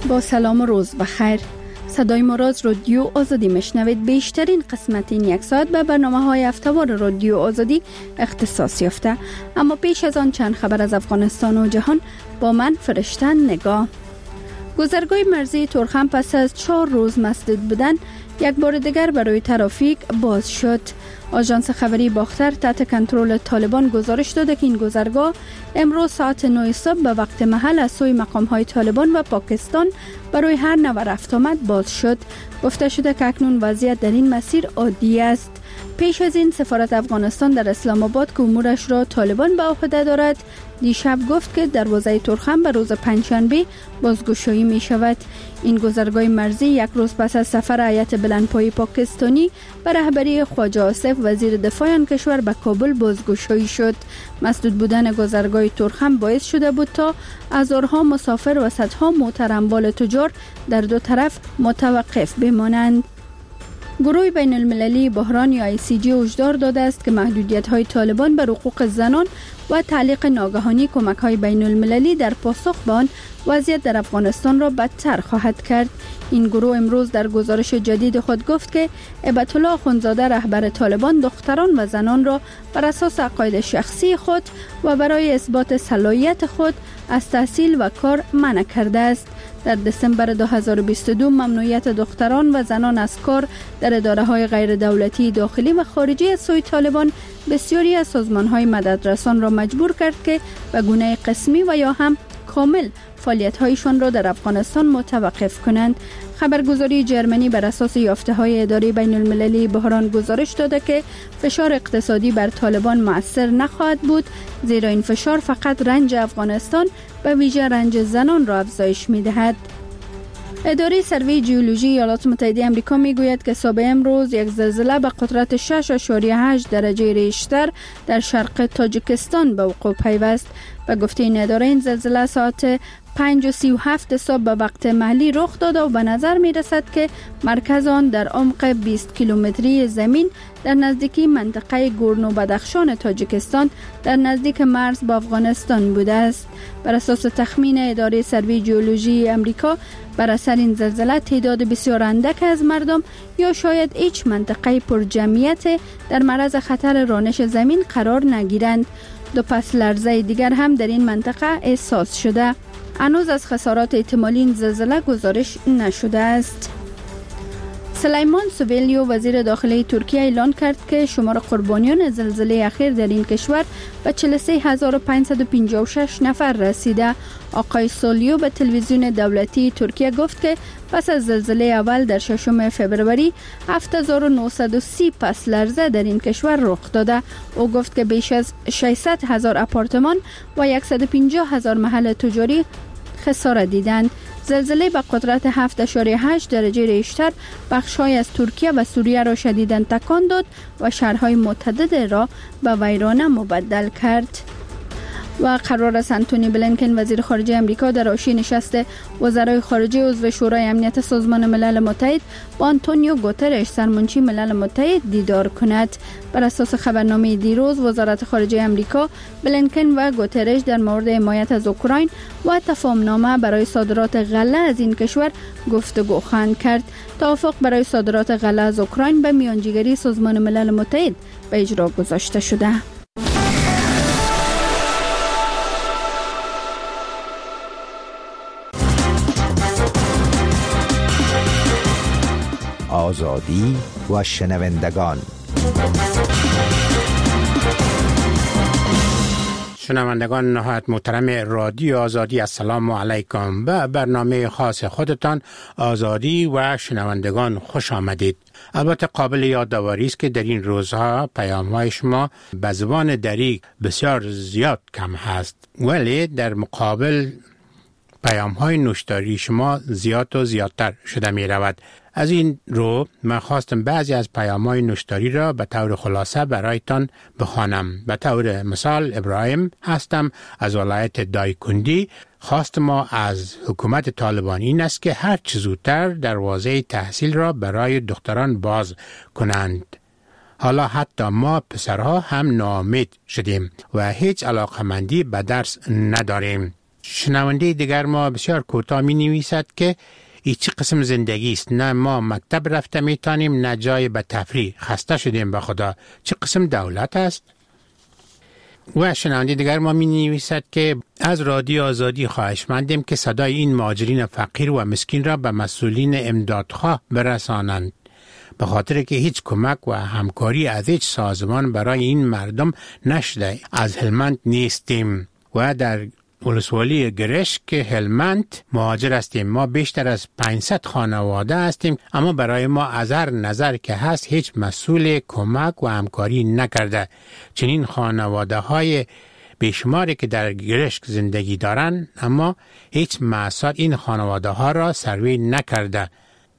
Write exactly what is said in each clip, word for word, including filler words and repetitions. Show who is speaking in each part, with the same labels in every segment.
Speaker 1: با سلام و روز بخیر. صدای ما را از رادیو آزادی میشنوید. بیشترین قسمت این یک ساعت به برنامه های هفته‌وار رادیو آزادی اختصاص یافته. اما پیش از آن چند خبر از افغانستان و جهان با من فرشته نگاه. گذرگاه مرزی تورخم پس از چهار روز مسدود بودن یک بار دیگر برای ترافیک باز شد. آژانس خبری باختر تحت کنترل طالبان گزارش داده که این گذرگاه امروز ساعت نه صبح به وقت محل از سوی مقام‌های طالبان و پاکستان برای هر نوع رفت آمد باز شد. گفته شده که اکنون وضعیت در این مسیر عادی است. پیش از این سفارت افغانستان در اسلام آباد که امورش را طالبان به عهده دارد دیشب گفت که دروازه تورخم به روز پنجشنبه بازگشایی می شود. این گذرگاه مرزی یک روز پس از سفر هیئت بلندپایه پاکستانی به رهبری خواجه آصف وزیر دفاع آن کشور به کابل بازگشایی شد. مسدود بودن گذرگاه تورخم باعث شده بود تا هزارها مسافر و صدها موتر اموال تجار در دو طرف متوقف بمانند. گروه بین المللی بحران یا آی سی جی هشدار داده است که محدودیت‌های طالبان بر حقوق زنان و تعلیق ناگهانی کمک‌های بین المللی در پاسخ به آن وضعیت در افغانستان را بدتر خواهد کرد. این گروه امروز در گزارش جدید خود گفت که هیبت الله اخندزاده رهبر طالبان دختران و زنان را بر اساس عقاید شخصی خود و برای اثبات صلاحیت خود از تحصیل و کار منع کرده است. در دسامبر دو هزار و بیست و دو ممنوعیت دختران و زنان از کار در اداره‌های غیر دولتی داخلی و خارجی از سوی طالبان بسیاری از سازمان‌های مددرسان را مجبور کرد که به گونه قسمی و یا هم کامل فعالیت‌هایشان را در افغانستان متوقف کنند. خبرگزاری جرمنی بر اساس یافته‌های اداره بین المللی بحران گزارش داده که فشار اقتصادی بر طالبان مؤثر نخواهد بود، زیرا این فشار فقط رنج افغانستان به ویژه رنج زنان را افزایش می‌دهد. اداره سروی جیولوژی ایالات متحده آمریکا میگوید که صبح امروز یک زلزله به قدرت شش اشاریه هشت درجه ریشتر در شرق تاجیکستان به وقوع پیوست. به گفته این اداره این زلزله ساعت پنج و سی و هفت صبح به وقت محلی رخ داده و به نظر می رسد که مرکز آن در عمق بیست کیلومتری زمین در نزدیکی منطقه گورنو بدخشان تاجیکستان در نزدیک مرز با افغانستان بوده است. بر اساس تخمین اداره سروی جیولوژی امریکا بر اثر این زلزله تعداد بسیار اندک از مردم یا شاید هیچ منطقه پر جمعیت در معرض خطر رانش زمین قرار نگیرند. دو پس لرزه دیگر هم در این منطقه احساس شده. هنوز از خسارات احتمالی این زلزله گزارش نشده است. سلیمان سویلیو وزیر داخلی ترکیه اعلان کرد که شمار قربانیان زلزله اخیر در این کشور به چهل و سه هزار و پانصد و پنجاه و شش نفر رسیده. آقای سولیو به تلویزیون دولتی ترکیه گفت که پس از زلزله اول در ششم فوریه هفت هزار و نهصد و سی پس لرزه در این کشور رخ داده. او گفت که بیش از ششصد هزار آپارتمان و صد و پنجاه هزار محل تجاری خسارت دیدند. زلزله به قدرت هفت اشاریه هشت درجه ریشتر بخش‌های از ترکیه و سوریه را شدیداً تکان داد و شهرهای متعدد را به ویرانه مبدل کرد. و قرار است انتونی بلینکن وزیر خارجه امریکا در حاشیه نشست وزرای خارجه عضو شورای امنیت سازمان ملل متحد با آنتونیو گوترش سرمنشی ملل متحد دیدار کند. بر اساس خبرنامه دیروز وزارت خارجه امریکا بلینکن و گوترش در مورد حمایت از اوکراین و تفاهمنامه برای صادرات غله از این کشور گفتگو خواهند کرد. توافق برای صادرات غله از اوکراین به میانجیگری سازمان ملل متحد به اجرا گذاشته شده.
Speaker 2: آزادی و شنوندگان.
Speaker 3: شنوندگان نهایت محترم رادیو آزادی، السلام علیکم. به برنامه خاص خودتان آزادی و شنوندگان خوش آمدید. البته قابل یادآوری است که در این روزها پیام‌های شما به زبان دری بسیار زیاد کم هست، ولی در مقابل پیام‌های نوشتاری شما زیاد و زیادتر شده می رود. از این رو من خواستم بعضی از پیام‌های نوشتاری را به طور خلاصه برایتان بخوانم. به طور مثال ابراهیم هستم از ولایت دایکندی. خواست ما از حکومت طالبان این است که هر چه زودتر دروازه تحصیل را برای دختران باز کنند. حالا حتی ما پسرها هم ناامید شدیم و هیچ علاقمندی به درس نداریم. شنونده دیگر ما بسیار کوتاه می نویسد که این چه قسم زندگی است؟ نه ما مکتب رفته میتونیم نه جای به تفریح، خسته شدیم به خدا. چه قسم دولت است؟ و شنونده دیگر ما می نویسد که از رادیو آزادی خواهشمندیم که صدای این مهاجرین فقیر و مسکین را به مسئولین امدادخواه برسانند، به خاطر که هیچ کمک و همکاری از هیچ سازمان برای این مردم نشده. از هلمند نیستیم و در ولسوالی گرشک که هلمند مهاجر هستیم. ما بیشتر از پانصد خانواده هستیم، اما برای ما از هر نظر که هست هیچ مسئول کمک و همکاری نکرده. چنین خانواده های بیشماری که در گرشک زندگی دارند، اما هیچ مسئول این خانواده ها را سروی نکرده.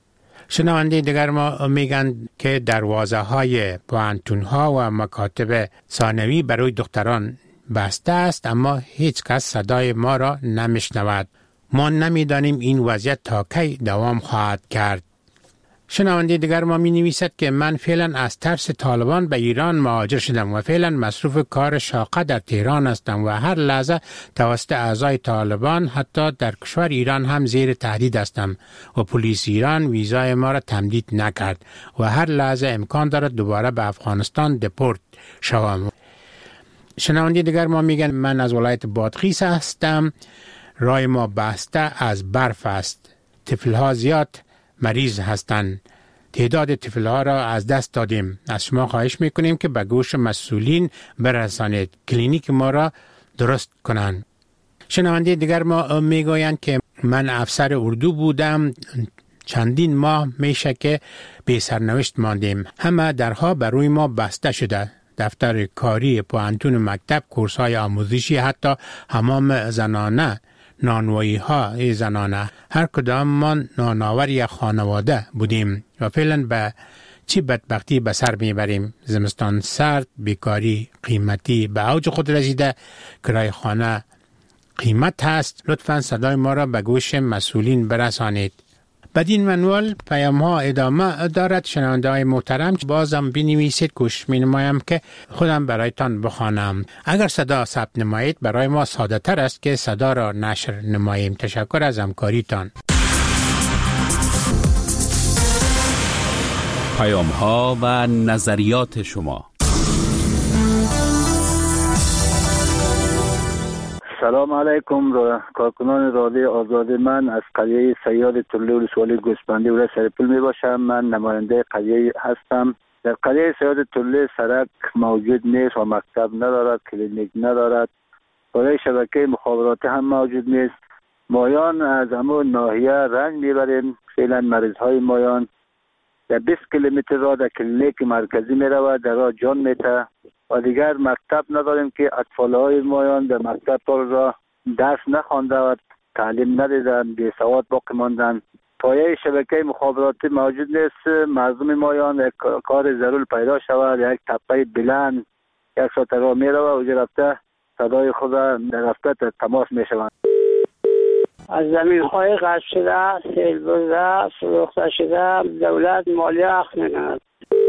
Speaker 3: شنونده دیگر ما میگن که دروازه های پوهنتون ها و مکاتب ثانوی برای دختران بسته است، اما هیچ کس صدای ما را نمیشنود. ما نمیدانیم این وضعیت تا کی دوام خواهد کرد. شنونده دیگر ما می نویسد که من فعلا از ترس طالبان به ایران مهاجر شدم و فعلا مصروف کار شاقه در تهران هستم و هر لحظه توسط اعضای طالبان حتی در کشور ایران هم زیر تهدید هستم و پلیس ایران ویزای ما را تمدید نکرد و هر لحظه امکان دارد دوباره به افغانستان دپورت شوم. شنونده دیگر ما میگن من از ولایت بادغیس هستم، راه ما بسته از برف است، طفلها زیاد مریض هستند، تعداد طفلها را از دست دادیم. از شما خواهش میکنیم که به گوش مسئولین برسانید، کلینیک ما را درست کنند. شنونده دیگر ما میگویند که من افسر اردو بودم، چندین ماه میشه که بی سرنوشت ماندیم، همه درها بر روی ما بسته شده، دفتر کاری، پوهنتون، مکتب، کورس های آموزشی، حتی حمام زنانه، نانوایی ها زنانه، هر کدام ما نانآور یک خانواده بودیم و فعلا به چی بدبختی به سر میبریم. زمستان سرد، بیکاری قیمتی به اوج خود رسیده، کرایه خانه قیمت هست. لطفاً صدای ما را به گوش مسئولین برسانید. بدین منوال پیام ها ادامه دارد. شنونده های محترم بازم بنویسید، کوشش می نمایم که خودم برایتان بخوانم. اگر صدا ثبت نمایید برای ما ساده تر است که صدا را نشر نماییم. تشکر از همکاریتان.
Speaker 4: پیام ها و نظریات شما.
Speaker 5: سلام علیکم را کارکنان رادیو آزادی. من از قریه سیاد طلوع ولسوالی گوسفندی و سرپل می باشم. من نماینده قریه هستم. در قریه سیاد طلوع سرک موجود نیست و مکتب ندارد، کلینیک ندارد، برای شبکه مخابراتی هم موجود نیست. مایان از همون ناحیه رنج میبریم. فعلا مریض های مایان در بیست کیلومتر راه در کلینیک مرکزی می رود، در راه جان میته و دیگر مکتب نداریم که اطفال های مایان در مکتب را درس نخوانده و تعلیم ندیدن، بی سواد باقی ماندن. پایه شبکه مخابراتی موجود نیست. مردم مایان یک کار ضرور پیدا شود، یک تپه بلند یک ساعت راه می رود و اونجا رفته صدای خود در رفته تماس می شوند.
Speaker 6: از زمین های غصب شده، سیل برده، فروخته شده، دولت مالیه اخذ می‌کند.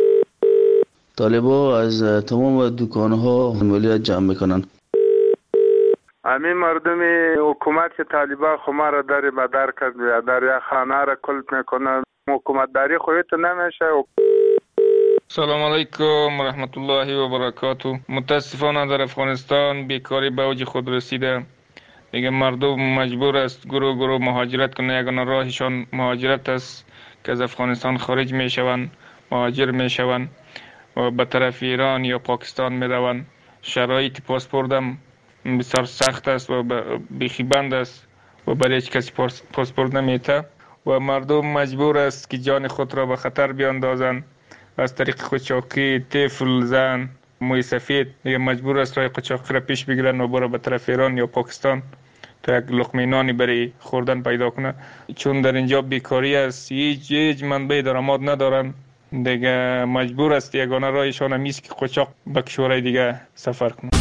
Speaker 7: طالبا از تمام دکان‌ها مالیات جمع میکنن.
Speaker 8: همین مردم حکومت که طالبان خما را در مدار کرد و در یک خانه را کلت میکنن، حکومت داری خودت نمیشه.
Speaker 9: سلام علیکم و رحمت الله و برکاته. متاسفانه در افغانستان بیکاری به اوج خود رسیده. دیگه مردم مجبور است گروه گروه مهاجرت کنه. یگانه راهشان مهاجرت است که از افغانستان خارج میشوند، مهاجر میشوند و به طرف ایران یا پاکستان میروند. شرایط پاسپورت هم بسیار سخت است و بیخی بند است و برای هیچ کسی پاسپورت نمیته و مردم مجبور است که جان خود را به خطر بیاندازند از طریق قاچاقی. طفل، زن، موی سفید دیگه مجبور است راه قاچاقی را پیش بگیرن و برای به طرف ایران یا پاکستان تا یک لقمه نانی برای خوردن پیدا کنه. چون در اینجا بیکاری است، هیچ هیچ منبع درآمد ندارن، دیگه مجبور است یگانه راهشان هم است که قاچاق به کشورهای دیگه سفر کنه.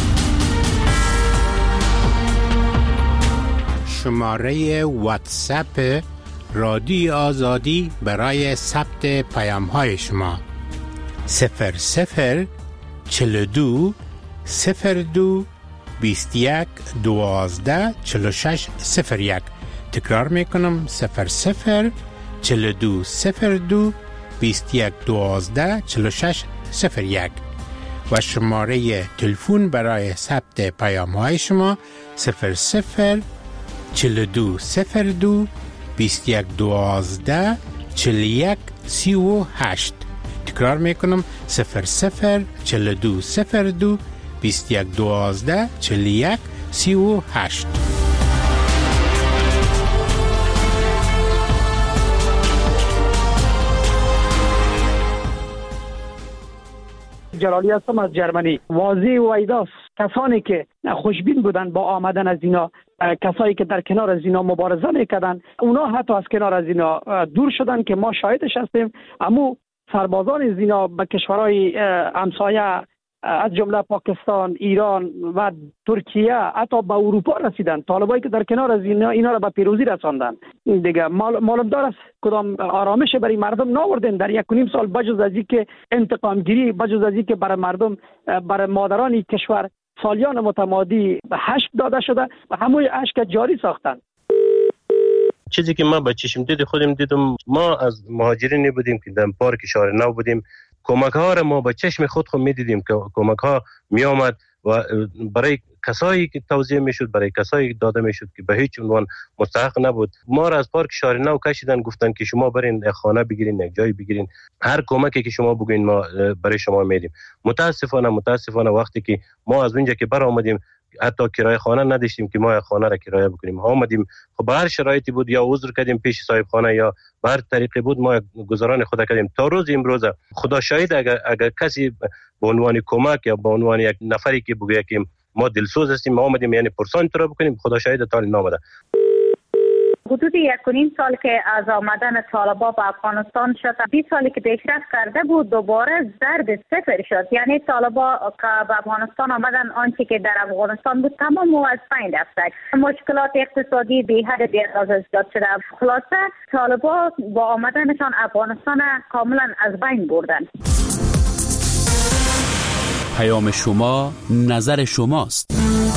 Speaker 3: شماره واتساپ رادیو آزادی برای ثبت پیام های شما صفر صفر چهل و دو صفر دو بیست و یک دوازده چهل و شش صفر یک. تکرار میکنم صفر صفر چهل و دو صفر دو بیست و یک دوازده چهل و شش صفر یک و شماره تلفن برای ثبت پیام های شما صفر صفر چهل و دو صفر دو بیست و یک دوازده چهل و یک سی و هشت. تکرار میکنم صفر صفر چهل و دو صفر دو بیست و یک دوازده چهل و یک سی و هشت.
Speaker 10: جلالی هستم از جرمنی. واضح و ایداست کسانی که خوشبین بودن با آمدن از اینا، کسایی که در کنار از اینا مبارزه میکردن، اونا حتی از کنار از اینا دور شدن که ما شاهدش هستیم. اما سربازان از اینا به کشورهای همسایه از جمله پاکستان، ایران و ترکیه، حتی به اروپا رسیدن. طالبایی که در کنار از اینا اینا را به پیروزی رساندن. دیگه معلوم دار است کدام آرامش برای مردم ناوردن در یک و نیم سال، بجز از اینکه انتقام گیری، بجز از اینکه برای مردم، برای مادران کشور سالیان متمادی هشت داده شده و همون اشک جاری ساختن.
Speaker 11: چیزی که ما با چشم دید خودم دیدم، ما از مهاجرین بودیم که در پارک شهر نو بودیم. کمک ها را ما با چشم خود خود می دیدیم که کمک ها می آمد و برای کسایی که توزیع می شد، برای کسایی داده می شد که به هیچ عنوان مستحق نبود. ما را از پارک شهر نو کشیدن، گفتن که شما برین خانه بگیرین، یک جای بگیرین، هر کمکی که شما بگوین ما برای شما میدیم. متاسفانه متاسفانه وقتی که ما از اونجا که بر آمدیم حتی کرایه خانه نداشتیم که ما خانه را کرایه بکنیم. ها آمدیم خب به هر شرایطی بود، یا عذر کردیم پیش صاحب خانه یا به هر طریقی بود ما گزاران خود کردیم. تا روز امروز خدا شاهد اگر, اگر کسی به عنوان کمک یا به عنوان یک نفری که بگه که ما دلسوز هستیم ما آمدیم یعنی پرسان تو را بکنیم، خدا شاهد تا نامده.
Speaker 12: حدود یک و نیم سال که از آمدن طالبان به افغانستان شد، بیست سالی که پیشرفت کرده بود دوباره ضرب صفر شد. یعنی طالبان که به افغانستان آمدن آنچه که در افغانستان بود تمام از بین رفت. مشکلات اقتصادی بی حد بی اندازه زیاد شده. خلاصه طالبان با آمدنشان افغانستان کاملا از بین بردن.
Speaker 4: پیام شما نظر شماست.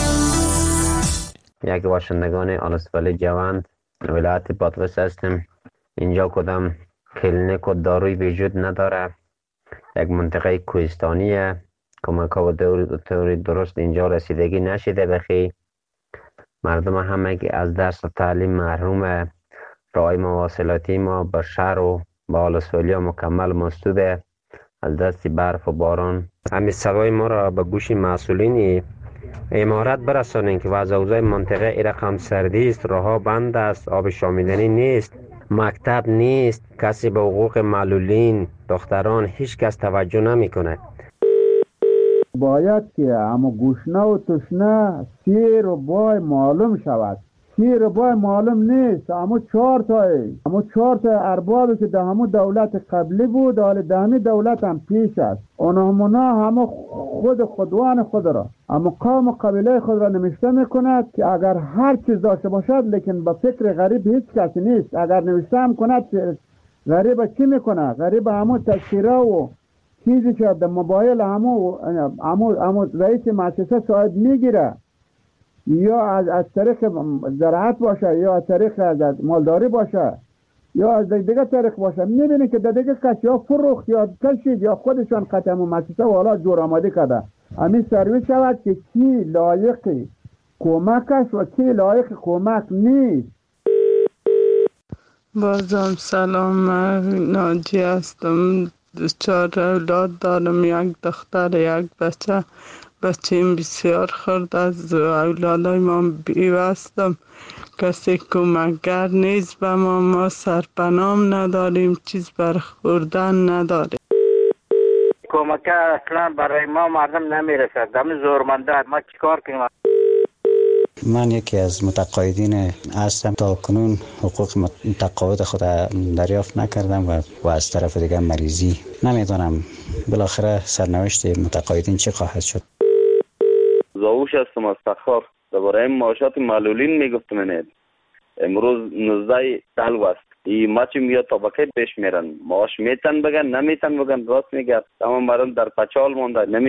Speaker 13: یک باشندگان آلسوال جوان ولایت بادغیس هستیم. اینجا کدام کلینیک و داروی وجود نداره، یک منطقه کوهستانیه، کمک ها و دوری درست اینجا رسیدگی نشده. بخی مردم همه که از درس و تعلیم محرومه. راه مواصلاتی ما به شهر و به آلسوالیا مکمل مسدوده از دست برف و باران. همین صدای ما را به گوش مسئولین امارات برسانیم که وضع اوضاع منطقه ای رقم سردی است، راهها بند است، آب شامیدنی نیست، مکتب نیست، کسی به حقوق معلولین دختران هیچ کس توجه نمی کنه.
Speaker 14: باید که اما گوشنه و تشنه سیر و بای معلوم شود. سیر و بای معلوم نیست. اما چهار تایی اما چهار تا اربابی که در همون دولت قبلی بود، حال در همین دولت هم پیش است. اونها همه خود خودوان خود را، اما قوم و قبیله خود را نوشته میکند که اگر هر چیز داشته باشد لیکن با فکر غریب هیچ کسی نیست. اگر نوشته هم کند غریب چی میکنه؟ غریب همون تذکیره و چیزی که در موبایل همون همون همون رئیس مؤسسه شاید میگیره، یا از از طریق زراعت باشه، یا از طریق از مالداری باشه، یا از دیگه طریق باشه. میبینی که دیگه کسی یا فروخت یا کشید یا خودشان قطعه مؤسسه و حالا جور آماده کرده. همین سرویس شود که کی لایق کمک است و کی لایق کمک نیست.
Speaker 15: بازم سلام، من ناجی هستم. چهار اولاد دارم، یک دختر یک بچه. بچه‌ام بسیار خرد از اولادای ما بیوستم. کسی کمکگر نیست به ما، ما سرپنام نداریم، چیز برخوردن نداریم.
Speaker 16: کمک اصلا برای ما مردم نمیرسد. دم زورمنده ما چیکار کنیم؟
Speaker 17: من یکی از متقاعدین هستم. تا کنون حقوق متقاعد خود دریافت نکردم و, و از طرف دیگه مریضی. نمیدونم بالاخره سرنوشت متقاعدین چی خواهد شد.
Speaker 18: زاوش هستم از تخار. درباره معاشات معلولین میگفتم. نه امروز نوزده سال است. این ماچ میاد طبقه پیش میرن. معاش میتن بگن نمیتن بگن، راست میگه. تمام مردم در پچال مونده. نمی